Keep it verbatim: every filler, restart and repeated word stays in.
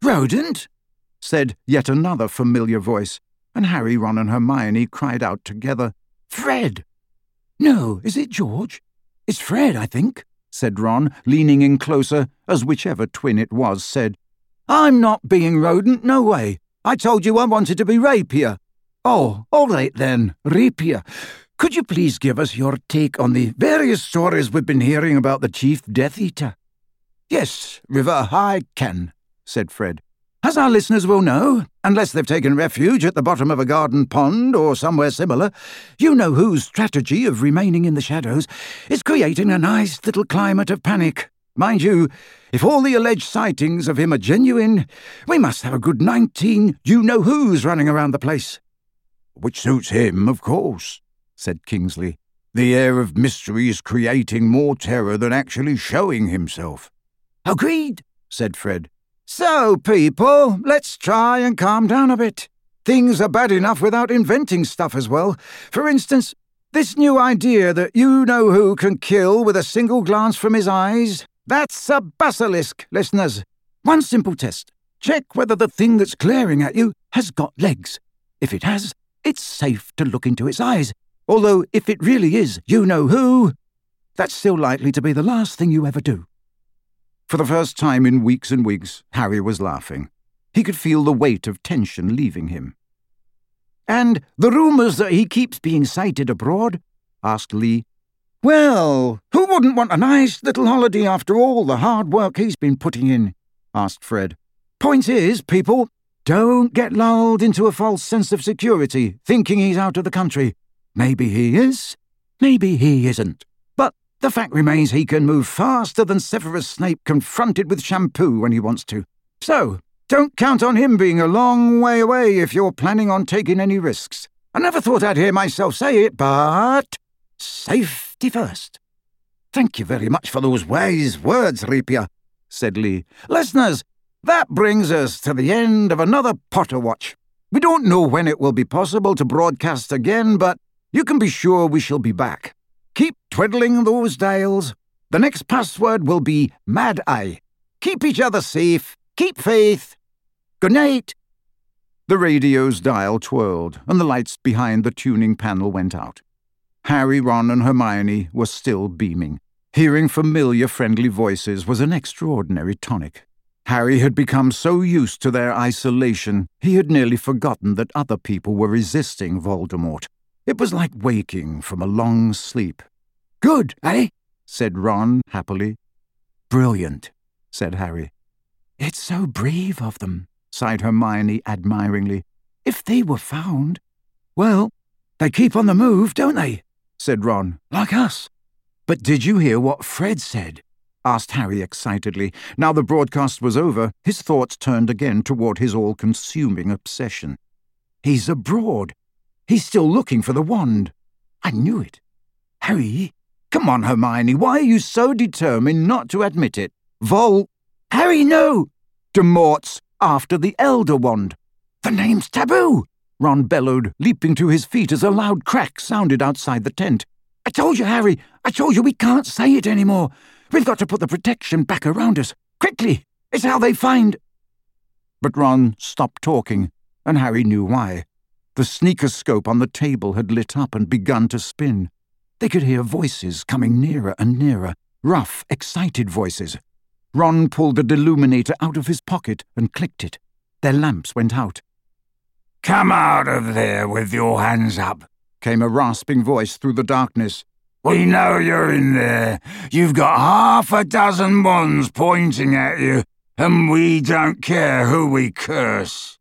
Rodent? Said yet another familiar voice, and Harry, Ron and Hermione cried out together, Fred! No, is it George? It's Fred, I think, said Ron, leaning in closer, as whichever twin it was said, I'm not being Rodent, no way. I told you I wanted to be Rapier. Oh, all right then, Rapier. Could you please give us your take on the various stories we've been hearing about the Chief Death Eater? Yes, River, I can, said Fred. As our listeners will know, unless they've taken refuge at the bottom of a garden pond or somewhere similar, you know whose strategy of remaining in the shadows is creating a nice little climate of panic. Mind you, if all the alleged sightings of him are genuine, we must have a good nineteen you-know-who's running around the place. Which suits him, of course, said Kingsley. The air of mystery is creating more terror than actually showing himself. Agreed, said Fred. So, people, let's try and calm down a bit. Things are bad enough without inventing stuff as well. For instance, this new idea that you-know-who can kill with a single glance from his eyes, that's a basilisk, listeners. One simple test. Check whether the thing that's glaring at you has got legs. If it has, it's safe to look into its eyes. Although, if it really is you-know-who, that's still likely to be the last thing you ever do. For the first time in weeks and weeks, Harry was laughing. He could feel the weight of tension leaving him. And the rumours that he keeps being sighted abroad? Asked Lee. Well, who wouldn't want a nice little holiday after all the hard work he's been putting in? Asked Fred. Point is, people, don't get lulled into a false sense of security, thinking he's out of the country. Maybe he is, maybe he isn't. But the fact remains he can move faster than Severus Snape confronted with shampoo when he wants to. So, don't count on him being a long way away if you're planning on taking any risks. I never thought I'd hear myself say it, but safety first. Thank you very much for those wise words, Rapier, said Lee. Listeners, that brings us to the end of another Potter Watch. We don't know when it will be possible to broadcast again, but you can be sure we shall be back. Keep twiddling those dials. The next password will be Mad Eye. Keep each other safe. Keep faith. Good night. The radio's dial twirled, and the lights behind the tuning panel went out. Harry, Ron, and Hermione were still beaming. Hearing familiar, friendly voices was an extraordinary tonic. Harry had become so used to their isolation, he had nearly forgotten that other people were resisting Voldemort. It was like waking from a long sleep. Good, eh? Said Ron happily. Brilliant, said Harry. It's so brave of them, sighed Hermione admiringly. If they were found. Well, they keep on the move, don't they? Said Ron. Like us. But did you hear what Fred said? Asked Harry excitedly. Now the broadcast was over, his thoughts turned again toward his all-consuming obsession. He's abroad. He's still looking for the wand. I knew it. Harry, come on, Hermione, why are you so determined not to admit it? Vol... Harry, no! Demort's after the Elder Wand. The name's taboo, Ron bellowed, leaping to his feet as a loud crack sounded outside the tent. I told you, Harry, I told you we can't say it anymore. We've got to put the protection back around us. Quickly! It's how they find... But Ron stopped talking, and Harry knew why. The sneakoscope on the table had lit up and begun to spin. They could hear voices coming nearer and nearer, rough, excited voices. Ron pulled the deluminator out of his pocket and clicked it. Their lamps went out. Come out of there with your hands up, came a rasping voice through the darkness. We know you're in there. You've got half a dozen wands pointing at you, and we don't care who we curse.